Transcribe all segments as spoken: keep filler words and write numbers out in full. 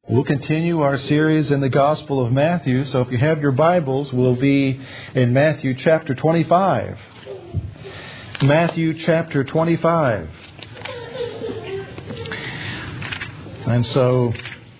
We'll continue our series in the Gospel of Matthew. So if you have your Bibles, we'll be in Matthew chapter twenty-five. Matthew chapter twenty-five. And so,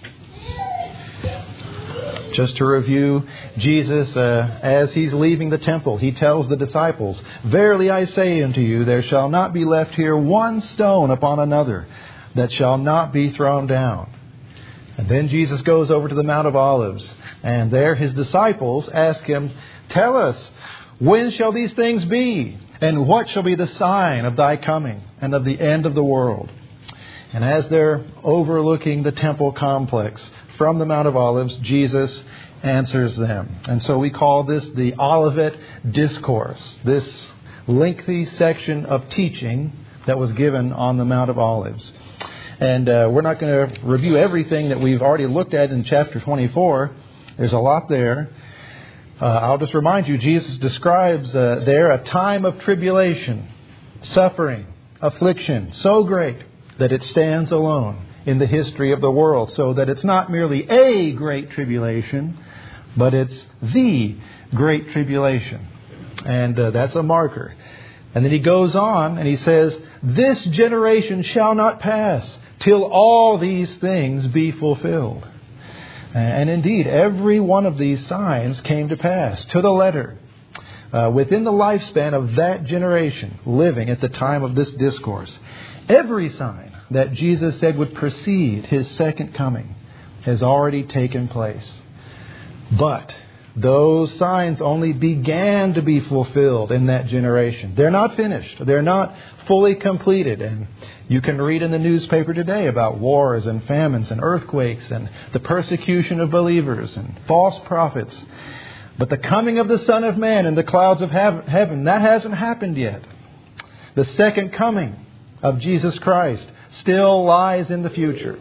just to review, Jesus, uh, as He's leaving the temple, He tells the disciples, "Verily I say unto you, there shall not be left here one stone upon another that shall not be thrown down." And then Jesus goes over to the Mount of Olives, and there His disciples ask Him, "Tell us, when shall these things be? And what shall be the sign of Thy coming and of the end of the world?" And as they're overlooking the temple complex from the Mount of Olives, Jesus answers them. And so we call this the Olivet Discourse, this lengthy section of teaching that was given on the Mount of Olives. And uh, we're not going to review everything that we've already looked at in chapter twenty-four. There's a lot there. Uh, I'll just remind you, Jesus describes uh, there a time of tribulation, suffering, affliction, so great that it stands alone in the history of the world. So that it's not merely a great tribulation, but it's the great tribulation. And uh, that's a marker. And then He goes on and He says, "This generation shall not pass till all these things be fulfilled." And indeed, every one of these signs came to pass to the letter uh, within the lifespan of that generation living at the time of this discourse. Every sign that Jesus said would precede His second coming has already taken place. But those signs only began to be fulfilled in that generation. They're not finished. They're not fully completed. And you can read in the newspaper today about wars and famines and earthquakes and the persecution of believers and false prophets. But the coming of the Son of Man in the clouds of heaven, that hasn't happened yet. The second coming of Jesus Christ still lies in the future.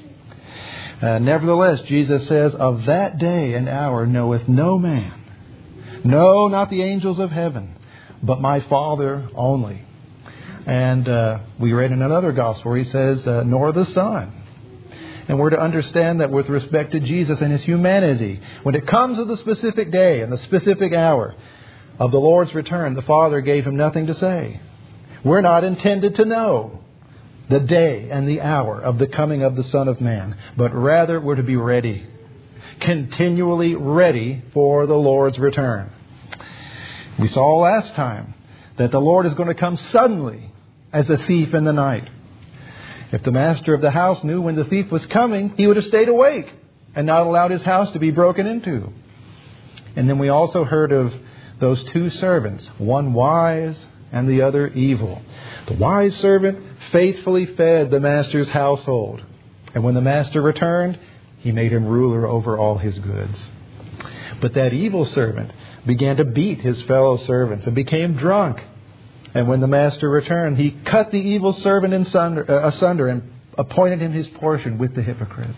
Uh, nevertheless, Jesus says, "Of that day and hour knoweth no man, no, not the angels of heaven, but my Father only." And uh, we read in another gospel where He says, uh, "Nor the Son." And we're to understand that with respect to Jesus and His humanity, when it comes to the specific day and the specific hour of the Lord's return, the Father gave Him nothing to say. We're not intended to know the day and the hour of the coming of the Son of Man, but rather we're to be ready, continually ready for the Lord's return. We saw last time that the Lord is going to come suddenly as a thief in the night. If the master of the house knew when the thief was coming, he would have stayed awake and not allowed his house to be broken into. And then we also heard of those two servants, one wise and the other evil. The wise servant faithfully fed the master's household. And when the master returned, he made him ruler over all his goods. But that evil servant began to beat his fellow servants and became drunk. And when the master returned, he cut the evil servant in sunder, uh, asunder and appointed him his portion with the hypocrites.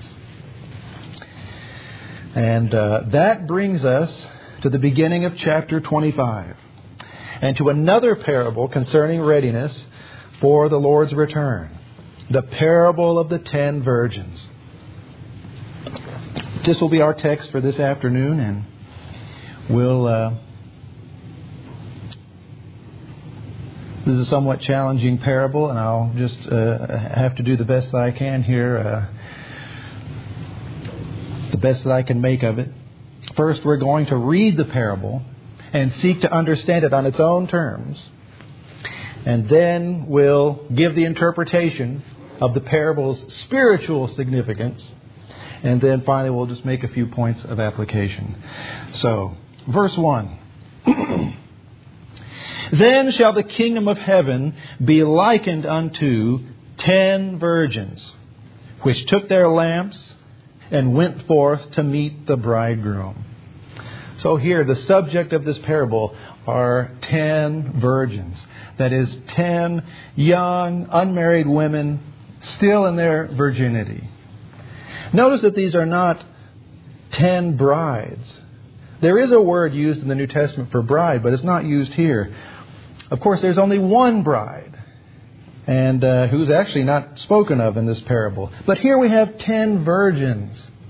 And uh, that brings us to the beginning of chapter twenty-five. And to another parable concerning readiness for the Lord's return. The parable of the ten virgins. This will be our text for this afternoon, and we'll... Uh, this is a somewhat challenging parable, and I'll just uh, have to do the best that I can here. Uh, the best that I can make of it. First, we're going to read the parable and seek to understand it on its own terms. And then we'll give the interpretation of the parable's spiritual significance. And then finally we'll just make a few points of application. So, verse one. "Then shall the kingdom of heaven be likened unto ten virgins, which took their lamps and went forth to meet the bridegroom." So here, the subject of this parable are ten virgins. That is, ten young, unmarried women still in their virginity. Notice that these are not ten brides. There is a word used in the New Testament for bride, but it's not used here. Of course, there's only one bride, and uh, who's actually not spoken of in this parable. But here we have ten virgins.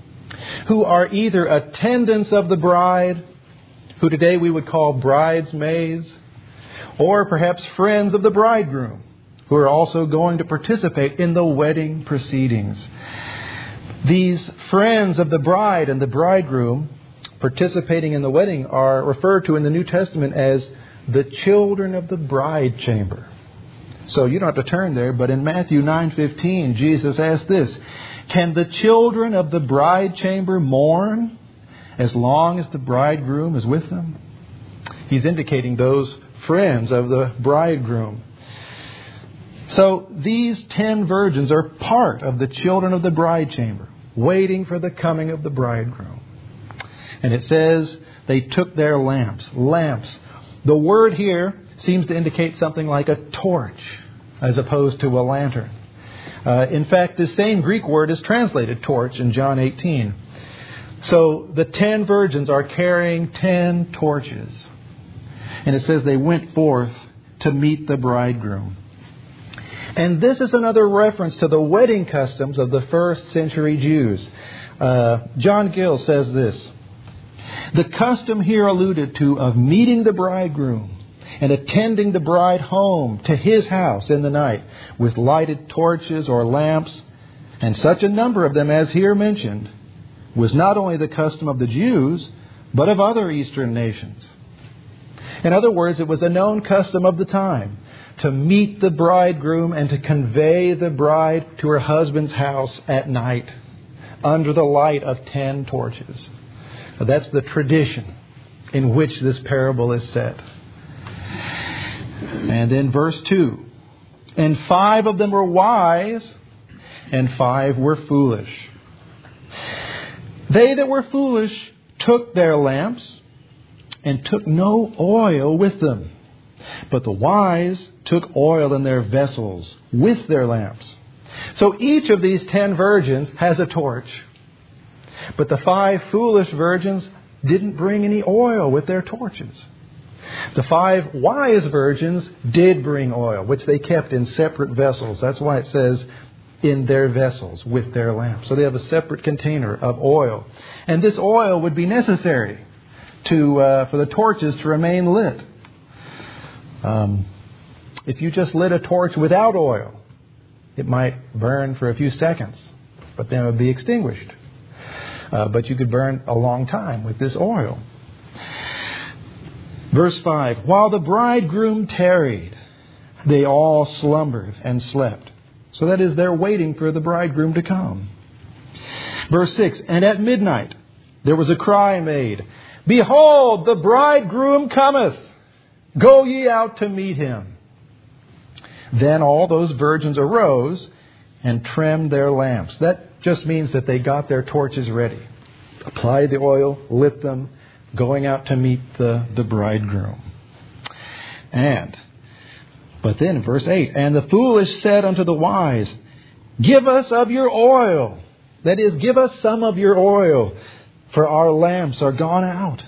who are either attendants of the bride, who today we would call bridesmaids, or perhaps friends of the bridegroom, who are also going to participate in the wedding proceedings. These friends of the bride and the bridegroom participating in the wedding are referred to in the New Testament as the children of the bride chamber. So you don't have to turn there, but in Matthew nine fifteen, Jesus asked this, "Can the children of the bride chamber mourn as long as the bridegroom is with them?" He's indicating those friends of the bridegroom. So these ten virgins are part of the children of the bride chamber, waiting for the coming of the bridegroom. And it says they took their lamps. Lamps. The word here seems to indicate something like a torch as opposed to a lantern. Uh, in fact, this same Greek word is translated torch in John eighteen. So the ten virgins are carrying ten torches. And it says they went forth to meet the bridegroom. And this is another reference to the wedding customs of the first century Jews. Uh, John Gill says this, "The custom here alluded to of meeting the bridegroom and attending the bride home to his house in the night with lighted torches or lamps, and such a number of them as here mentioned, was not only the custom of the Jews, but of other Eastern nations." In other words, it was a known custom of the time to meet the bridegroom and to convey the bride to her husband's house at night under the light of ten torches. That's the tradition in which this parable is set. And in verse two, "And five of them were wise, and five were foolish. They that were foolish took their lamps, and took no oil with them. But the wise took oil in their vessels with their lamps." So each of these ten virgins has a torch. But the five foolish virgins didn't bring any oil with their torches. The five wise virgins did bring oil, which they kept in separate vessels. That's why it says in their vessels with their lamps. So they have a separate container of oil. And this oil would be necessary to uh, for the torches to remain lit. Um, if you just lit a torch without oil, it might burn for a few seconds, but then it would be extinguished. Uh, but you could burn a long time with this oil. Verse five, "While the bridegroom tarried, they all slumbered and slept." So that is, they're waiting for the bridegroom to come. Verse six, "And at midnight there was a cry made, Behold, the bridegroom cometh. Go ye out to meet him. Then all those virgins arose and trimmed their lamps." That just means that they got their torches ready, applied the oil, lit them, going out to meet the, the bridegroom. And, but then verse eight, "And the foolish said unto the wise, Give us of your oil." That is, give us some of your oil, for our lamps are gone out.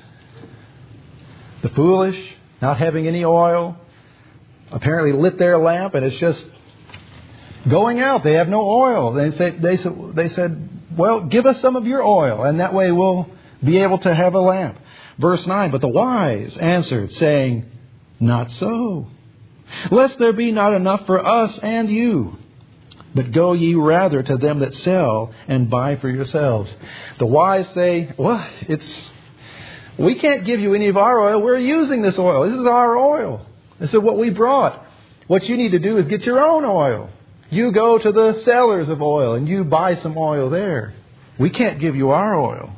The foolish, not having any oil, apparently lit their lamp and it's just going out. They have no oil. They said, they said, they said, "Well, give us some of your oil, and that way we'll be able to have a lamp." Verse nine, "But the wise answered, saying, Not so, lest there be not enough for us and you. But go ye rather to them that sell and buy for yourselves." The wise say, "Well, it's we can't give you any of our oil. We're using this oil. This is our oil. This is what we brought. What you need to do is get your own oil. You go to the sellers of oil and you buy some oil there. We can't give you our oil."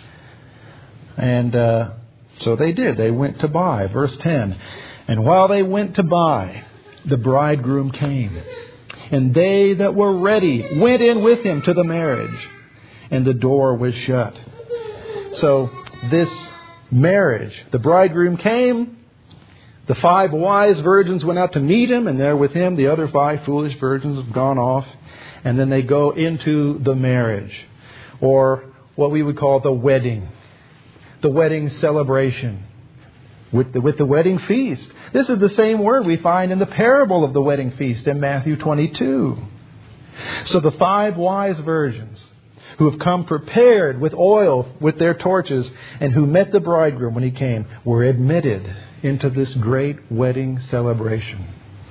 And uh, so they did. They went to buy. Verse ten, "And while they went to buy, the bridegroom came. And they that were ready went in with him to the marriage, and the door was shut." So this marriage, the bridegroom came, the five wise virgins went out to meet him, and there with him the other five foolish virgins have gone off, and then they go into the marriage, or what we would call the wedding, the wedding celebration. With the, with the wedding feast. This is the same word we find in the parable of the wedding feast in Matthew twenty-two. So the five wise virgins who have come prepared with oil with their torches, and who met the bridegroom when he came, were admitted into this great wedding celebration.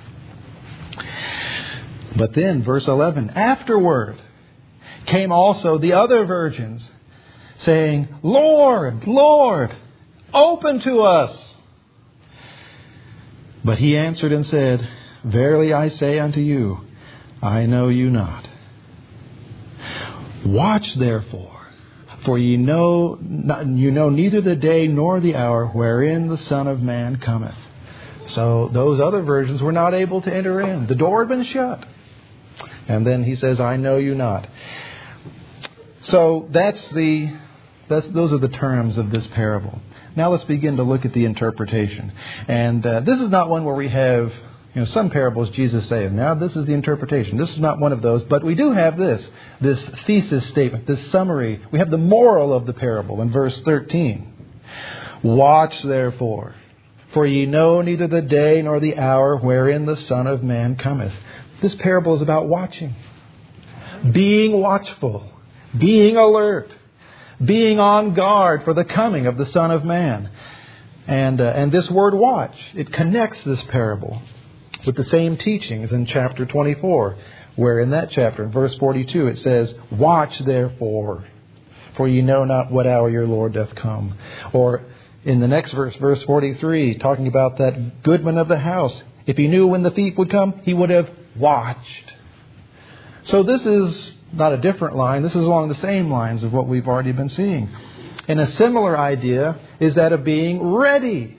But then, verse eleven, afterward came also the other virgins, saying, Lord, Lord, open to us. But he answered and said, Verily I say unto you, I know you not. Watch therefore, for ye know you know neither the day nor the hour wherein the Son of Man cometh. So those other virgins were not able to enter in. The door had been shut. And then he says, I know you not. So that's the that's those are the terms of this parable. Now let's begin to look at the interpretation. And uh, this is not one where we have, you know, some parables Jesus says, now this is the interpretation. This is not one of those. But we do have this, this thesis statement, this summary. We have the moral of the parable in verse thirteen. Watch therefore, for ye know neither the day nor the hour wherein the Son of Man cometh. This parable is about watching. Being watchful. Being alert. Being on guard for the coming of the Son of Man. And, uh, and this word watch, it connects this parable with the same teachings in chapter twenty-four, where in that chapter, in verse forty-two, it says, Watch therefore, for ye know not what hour your Lord doth come. Or in the next verse, verse forty-three, talking about that goodman of the house, if he knew when the thief would come, he would have watched. So this is not a different line. This is along the same lines of what we've already been seeing. And a similar idea is that of being ready.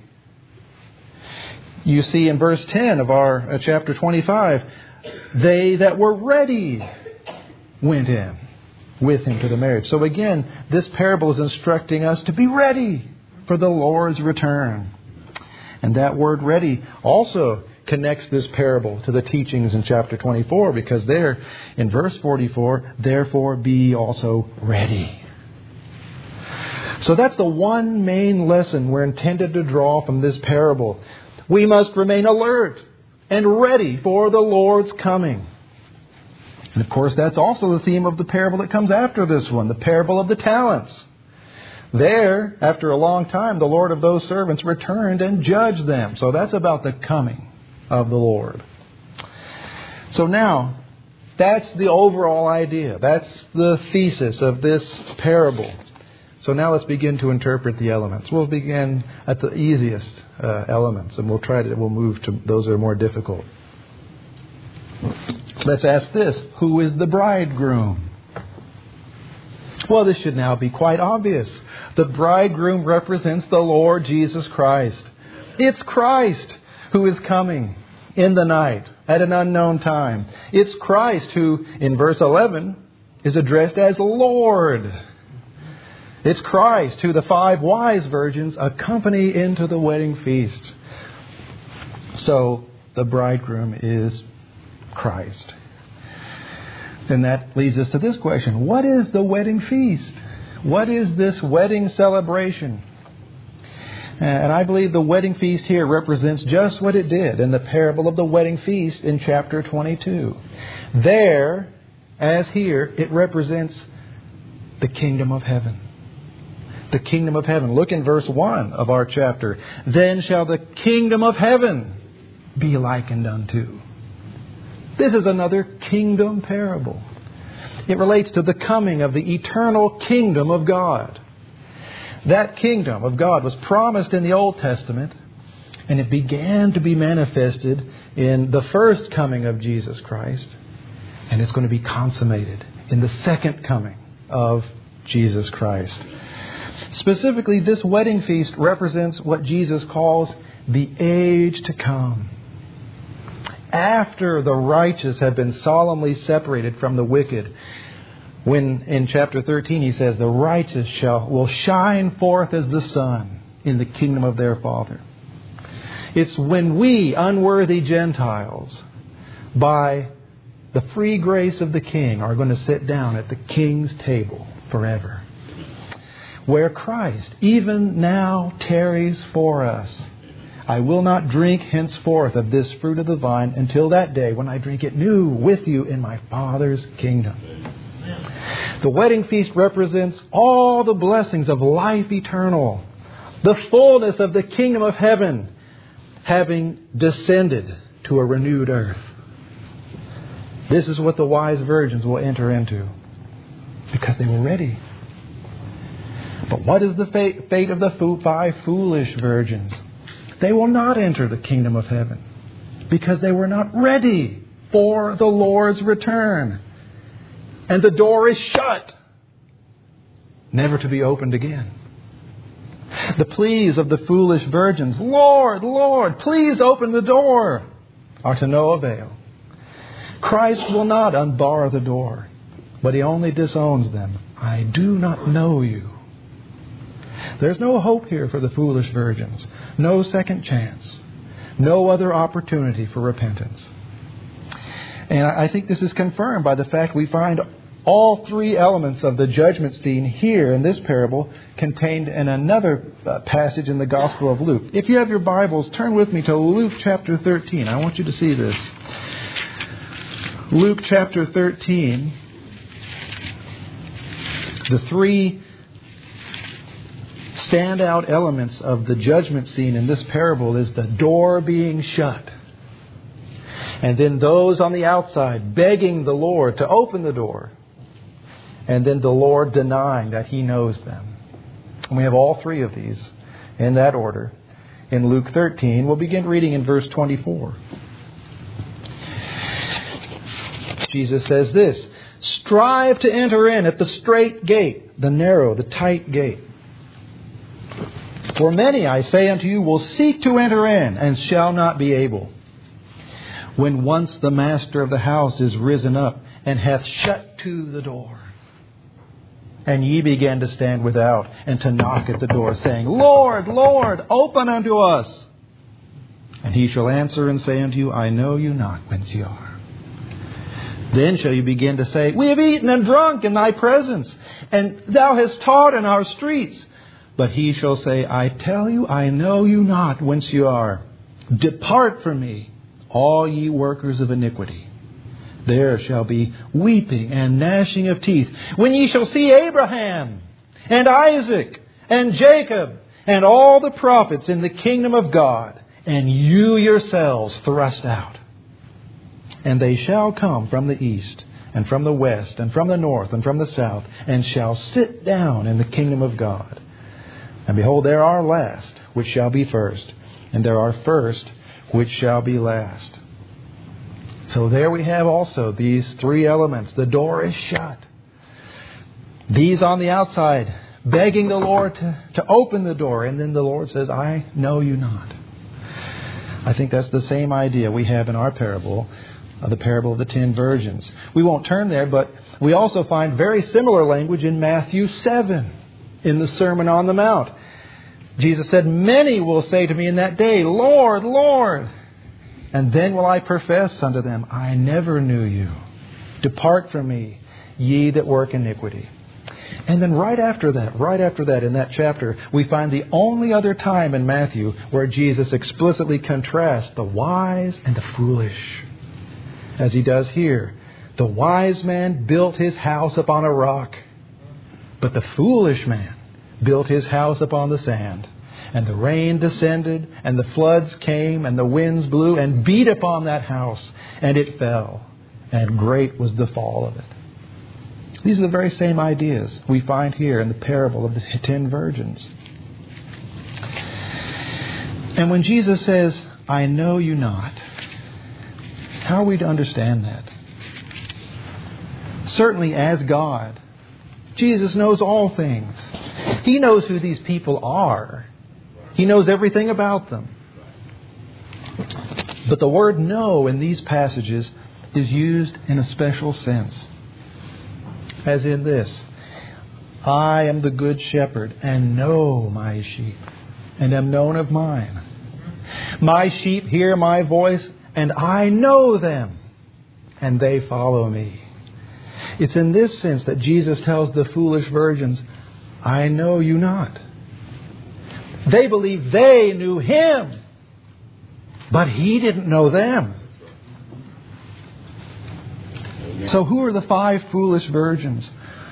You see in verse ten of our uh, chapter twenty-five, they that were ready went in with him to the marriage. So again, this parable is instructing us to be ready for the Lord's return. And that word ready also connects this parable to the teachings in chapter twenty-four, because there in verse forty-four, therefore be also ready. So that's the one main lesson we're intended to draw from this parable. We must remain alert and ready for the Lord's coming. And of course, that's also the theme of the parable that comes after this one, the parable of the talents. There, after a long time, the Lord of those servants returned and judged them. So that's about the coming of the Lord. So now, that's the overall idea. That's the thesis of this parable. So now let's begin to interpret the elements. We'll begin at the easiest uh, elements, and we'll try to we'll move to those that are more difficult. Let's ask this: who is the bridegroom? Well, this should now be quite obvious. The bridegroom represents the Lord Jesus Christ. It's Christ who is coming in the night at an unknown time. It's Christ who, in verse eleven, is addressed as Lord. It's Christ who the five wise virgins accompany into the wedding feast. So, the bridegroom is Christ. And that leads us to this question: what is the wedding feast? What is this wedding celebration? And I believe the wedding feast here represents just what it did in the parable of the wedding feast in chapter twenty-two. There, as here, it represents the kingdom of heaven. The kingdom of heaven. Look in verse one of our chapter. Then shall the kingdom of heaven be likened unto. This is another kingdom parable. It relates to the coming of the eternal kingdom of God. That kingdom of God was promised in the Old Testament, and it began to be manifested in the first coming of Jesus Christ, and it's going to be consummated in the second coming of Jesus Christ. Specifically, this wedding feast represents what Jesus calls the age to come. After the righteous have been solemnly separated from the wicked, when in chapter thirteen he says, the righteous shall will shine forth as the sun in the kingdom of their Father. It's when we, unworthy Gentiles, by the free grace of the King, are going to sit down at the King's table forever, where Christ even now tarries for us. I will not drink henceforth of this fruit of the vine until that day when I drink it new with you in my Father's kingdom. The wedding feast represents all the blessings of life eternal, the fullness of the kingdom of heaven having descended to a renewed earth. This is what the wise virgins will enter into because they were ready. But what is the fate, fate of the five foolish virgins? They will not enter the kingdom of heaven because they were not ready for the Lord's return. And the door is shut, never to be opened again. The pleas of the foolish virgins, Lord, Lord, please open the door, are to no avail. Christ will not unbar the door, but He only disowns them. I do not know you. There's no hope here for the foolish virgins. No second chance. No other opportunity for repentance. And I think this is confirmed by the fact we find all three elements of the judgment scene here in this parable contained in another uh, passage in the Gospel of Luke. If you have your Bibles, turn with me to Luke chapter thirteen. I want you to see this. Luke chapter thirteen. The three standout elements of the judgment scene in this parable is the door being shut. And then those on the outside begging the Lord to open the door. And then the Lord denying that He knows them. And we have all three of these in that order in Luke thirteen. We'll begin reading in verse twenty-four. Jesus says this, strive to enter in at the strait gate, the narrow, the tight gate. For many, I say unto you, will seek to enter in and shall not be able. When once the master of the house is risen up and hath shut to the door, and ye begin to stand without and to knock at the door, saying, Lord, Lord, open unto us. And He shall answer and say unto you, I know you not whence ye are. Then shall you begin to say, we have eaten and drunk in Thy presence, and Thou hast taught in our streets. But He shall say, I tell you, I know you not whence you are. Depart from me, all ye workers of iniquity. There shall be weeping and gnashing of teeth, when ye shall see Abraham and Isaac and Jacob and all the prophets in the kingdom of God, and you yourselves thrust out. And they shall come from the east, and from the west, and from the north, and from the south, and shall sit down in the kingdom of God. And behold, there are last, which shall be first, and there are first, which shall be last. So there we have also these three elements. The door is shut. These on the outside, begging the Lord to, to open the door. And then the Lord says, I know you not. I think that's the same idea we have in our parable, uh, the parable of the ten virgins. We won't turn there, but we also find very similar language in Matthew seven, in the Sermon on the Mount. Jesus said, many will say to me in that day, Lord, Lord. And then will I profess unto them, I never knew you. Depart from me, ye that work iniquity. And then right after that, right after that in that chapter, we find the only other time in Matthew where Jesus explicitly contrasts the wise and the foolish. As He does here. The wise man built his house upon a rock, but the foolish man built his house upon the sand. And the rain descended, and the floods came, and the winds blew and beat upon that house, and it fell. And great was the fall of it. These are the very same ideas we find here in the parable of the ten virgins. And when Jesus says, I know you not, how are we to understand that? Certainly as God, Jesus knows all things. He knows who these people are. He knows everything about them. But the word know in these passages is used in a special sense. As in this, I am the good shepherd and know my sheep and am known of mine. My sheep hear my voice and I know them and they follow me. It's in this sense that Jesus tells the foolish virgins, I know you not. They believe they knew Him, but He didn't know them. So who are the five foolish virgins?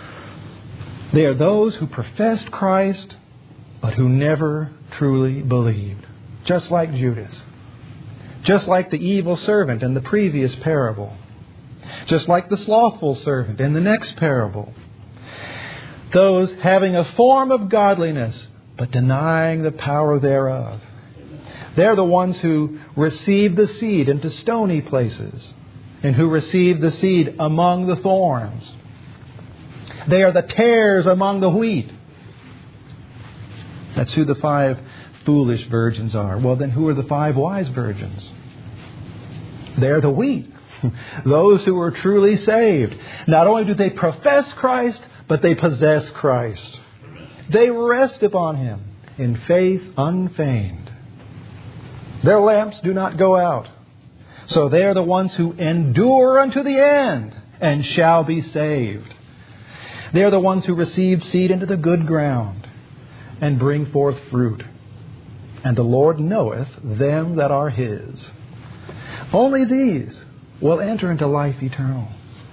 They are those who professed Christ, but who never truly believed. Just like Judas. Just like the evil servant in the previous parable. Just like the slothful servant in the next parable. Those having a form of godliness, but denying the power thereof. They're the ones who receive the seed into stony places, and who receive the seed among the thorns. They are the tares among the wheat. That's who the five foolish virgins are. Well, then who are the five wise virgins? They're the wheat. Those who are truly saved. Not only do they profess Christ, but they possess Christ. They rest upon Him in faith unfeigned. Their lamps do not go out. So they are the ones who endure unto the end and shall be saved. They are the ones who receive seed into the good ground and bring forth fruit. And the Lord knoweth them that are His. Only these will enter into life eternal.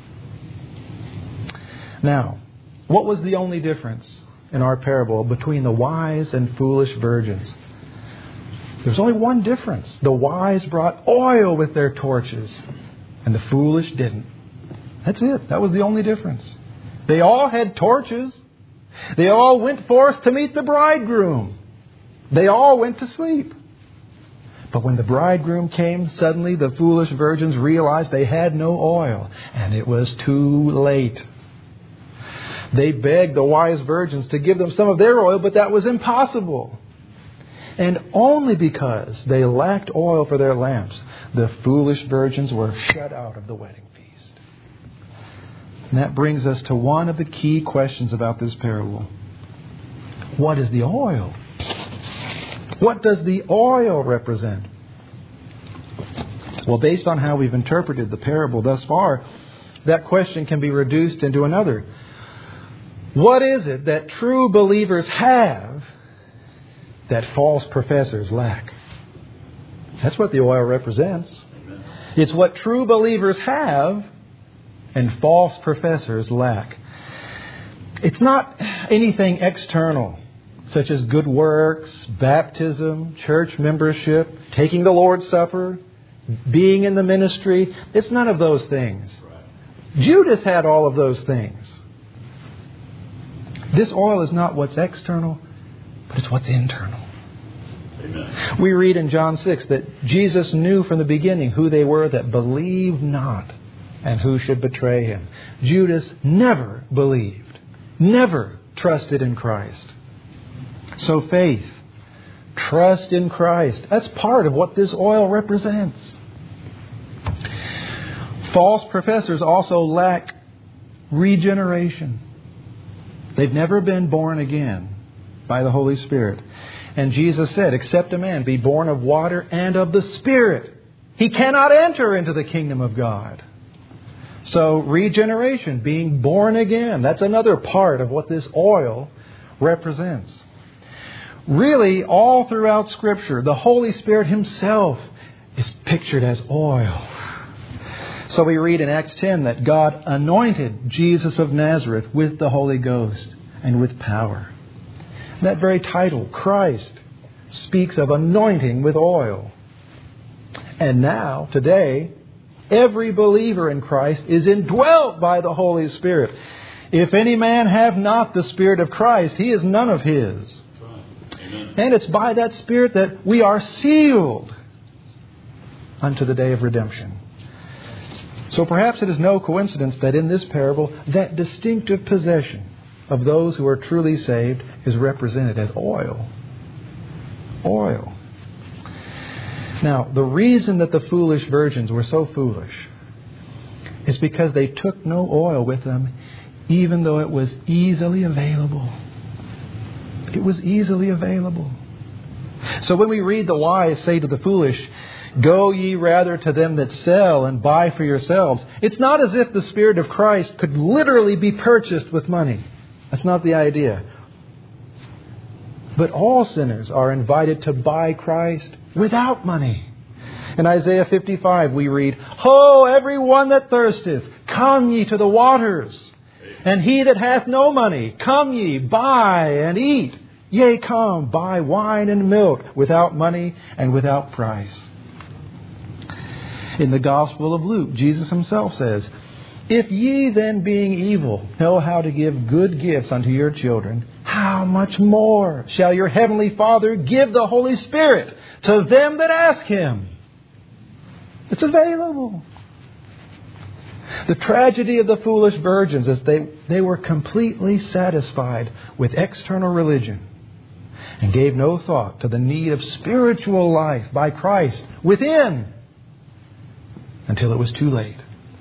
Now, what was the only difference in our parable between the wise and foolish virgins? There's only one difference. The wise brought oil with their torches, and the foolish didn't. That's it. That was the only difference. They all had torches. They all went forth to meet the bridegroom. They all went to sleep. But when the bridegroom came, suddenly the foolish virgins realized they had no oil, and it was too late. They begged the wise virgins to give them some of their oil, but that was impossible. And only because they lacked oil for their lamps, the foolish virgins were shut out of the wedding feast. And that brings us to one of the key questions about this parable. What is the oil? What does the oil represent? Well, based on how we've interpreted the parable thus far, that question can be reduced into another. What is it that true believers have that false professors lack? That's what the oil represents. It's what true believers have and false professors lack. It's not anything external, such as good works, baptism, church membership, taking the Lord's Supper, being in the ministry. It's none of those things. Judas had all of those things. This oil is not what's external, but it's what's internal. Amen. We read in John six that Jesus knew from the beginning who they were that believed not and who should betray Him. Judas never believed, never trusted in Christ. So faith, trust in Christ, that's part of what this oil represents. False professors also lack regeneration. They've never been born again by the Holy Spirit. And Jesus said, except a man be born of water and of the Spirit, he cannot enter into the kingdom of God. So regeneration, being born again, that's another part of what this oil represents. Really, all throughout Scripture, the Holy Spirit Himself is pictured as oil. So we read in Acts ten that God anointed Jesus of Nazareth with the Holy Ghost and with power. That very title, Christ, speaks of anointing with oil. And now, today, every believer in Christ is indwelt by the Holy Spirit. If any man have not the Spirit of Christ, he is none of His. Amen. And it's by that Spirit that we are sealed unto the day of redemption. So perhaps it is no coincidence that in this parable, that distinctive possession of those who are truly saved is represented as oil. Oil. Now, the reason that the foolish virgins were so foolish is because they took no oil with them, even though it was easily available. It was easily available. So when we read the wise say to the foolish, go ye rather to them that sell and buy for yourselves, it's not as if the Spirit of Christ could literally be purchased with money. That's not the idea. But all sinners are invited to buy Christ without money. In Isaiah fifty-five we read, ho, every one that thirsteth, come ye to the waters. And he that hath no money, come ye, buy and eat. Yea, come, buy wine and milk without money and without price. In the Gospel of Luke, Jesus himself says, If ye then, being evil, know how to give good gifts unto your children, how much more shall your heavenly Father give the Holy Spirit to them that ask Him? It's available. The tragedy of the foolish virgins is they, they were completely satisfied with external religion and gave no thought to the need of spiritual life by Christ within until it was too late.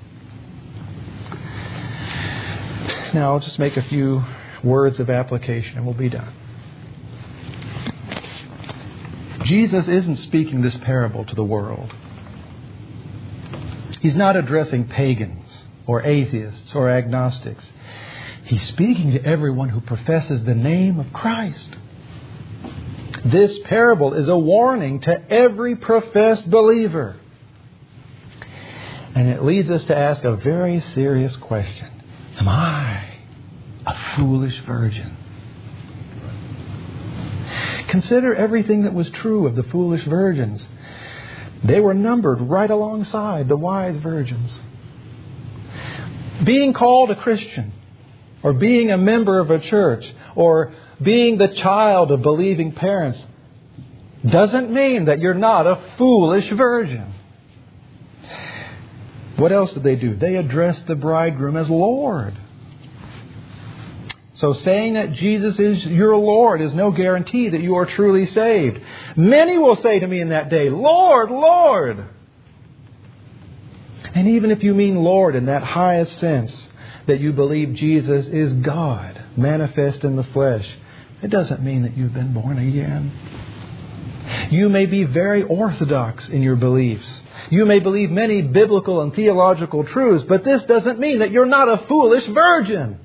Now I'll just make a few words of application and we'll be done. Jesus isn't speaking this parable to the world. He's not addressing pagans or atheists or agnostics. He's speaking to everyone who professes the name of Christ. This parable is a warning to every professed believer. And it leads us to ask a very serious question. Am I a foolish virgin? Consider everything that was true of the foolish virgins. They were numbered right alongside the wise virgins. Being called a Christian, or being a member of a church, or being the child of believing parents, doesn't mean that you're not a foolish virgin. What else did they do? They addressed the bridegroom as Lord. So saying that Jesus is your Lord is no guarantee that you are truly saved. Many will say to me in that day, Lord, Lord. And even if you mean Lord in that highest sense, that you believe Jesus is God, manifest in the flesh, it doesn't mean that you've been born again. You may be very orthodox in your beliefs. You may believe many biblical and theological truths, but this doesn't mean that you're not a foolish virgin.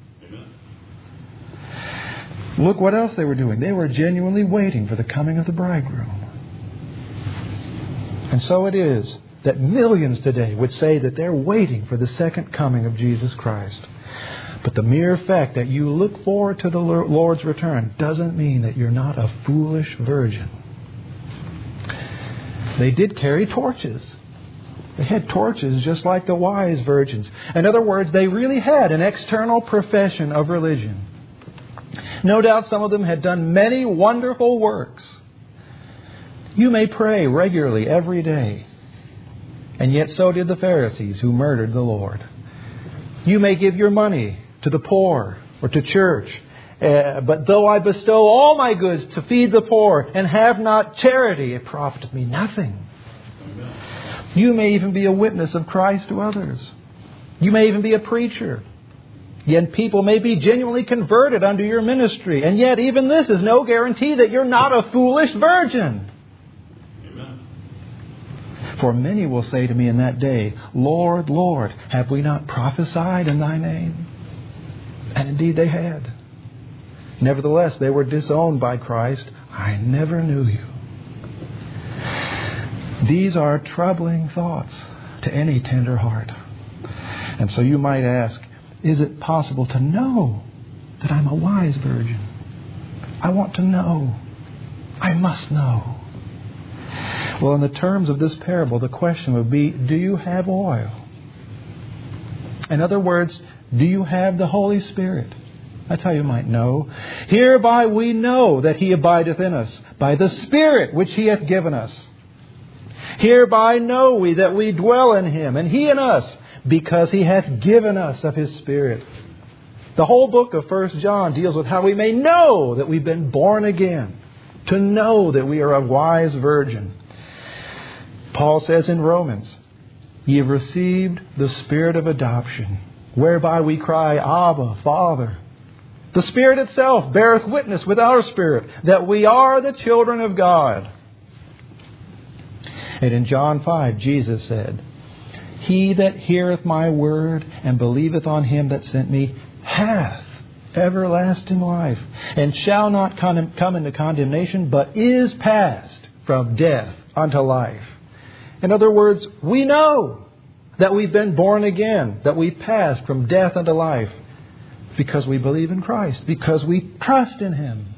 Look what else they were doing. They were genuinely waiting for the coming of the bridegroom. And so it is that millions today would say that they're waiting for the second coming of Jesus Christ. But the mere fact that you look forward to the Lord's return doesn't mean that you're not a foolish virgin. They did carry torches. They had torches just like the wise virgins. In other words, they really had an external profession of religion. No doubt some of them had done many wonderful works. You may pray regularly every day, and yet so did the Pharisees who murdered the Lord. You may give your money to the poor or to church, uh, but though I bestow all my goods to feed the poor and have not charity, it profiteth me nothing. You may even be a witness of Christ to others. You may even be a preacher. Yet people may be genuinely converted under your ministry. And yet even this is no guarantee that you're not a foolish virgin. Amen. For many will say to me in that day, Lord, Lord, have we not prophesied in Thy name? And indeed they had. Nevertheless, they were disowned by Christ. I never knew you. These are troubling thoughts to any tender heart. And so you might ask, is it possible to know that I'm a wise virgin? I want to know. I must know. Well, in the terms of this parable, the question would be, do you have oil? In other words, do you have the Holy Spirit? That's how you might know. Hereby we know that He abideth in us, by the Spirit which He hath given us. Hereby know we that we dwell in Him, and He in us, because He hath given us of His Spirit. The whole book of First John deals with how we may know that we've been born again, to know that we are a wise virgin. Paul says in Romans, Ye have received the Spirit of adoption, whereby we cry, Abba, Father. The Spirit itself beareth witness with our spirit that we are the children of God. And in John five, Jesus said, He that heareth my word and believeth on Him that sent me hath everlasting life, and shall not con- come into condemnation, but is passed from death unto life. In other words, we know that we've been born again, that we've passed from death unto life. Because we believe in Christ. Because we trust in Him.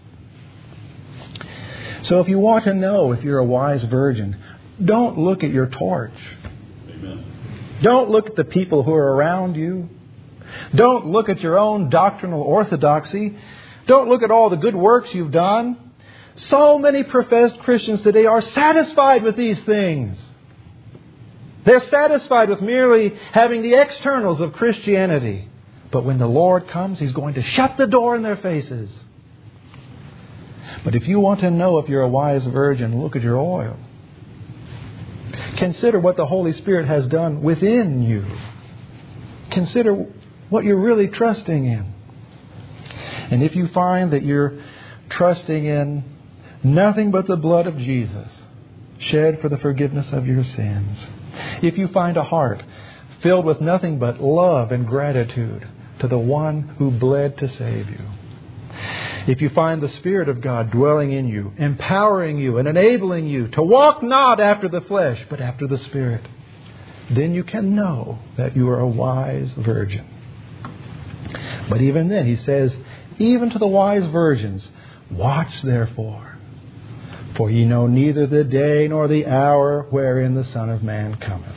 So if you want to know if you're a wise virgin, don't look at your torch. Amen. Don't look at the people who are around you. Don't look at your own doctrinal orthodoxy. Don't look at all the good works you've done. So many professed Christians today are satisfied with these things. They're satisfied with merely having the externals of Christianity. But when the Lord comes, He's going to shut the door in their faces. But if you want to know if you're a wise virgin, look at your oil. Consider what the Holy Spirit has done within you. Consider what you're really trusting in. And if you find that you're trusting in nothing but the blood of Jesus, shed for the forgiveness of your sins, if you find a heart filled with nothing but love and gratitude to the one who bled to save you, if you find the Spirit of God dwelling in you, empowering you and enabling you to walk not after the flesh, but after the Spirit, then you can know that you are a wise virgin. But even then, He says, even to the wise virgins, watch therefore, for ye know neither the day nor the hour wherein the Son of Man cometh.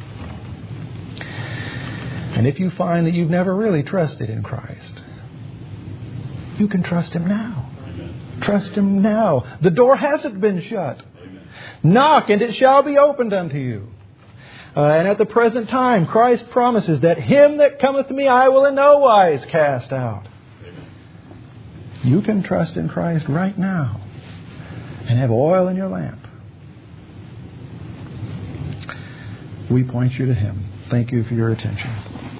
And if you find that you've never really trusted in Christ, you can trust Him now. Amen. Trust Him now. The door hasn't been shut. Amen. Knock and it shall be opened unto you. Uh, and at the present time, Christ promises that him that cometh to me I will in no wise cast out. Amen. You can trust in Christ right now and have oil in your lamp. We point you to Him. Thank you for your attention.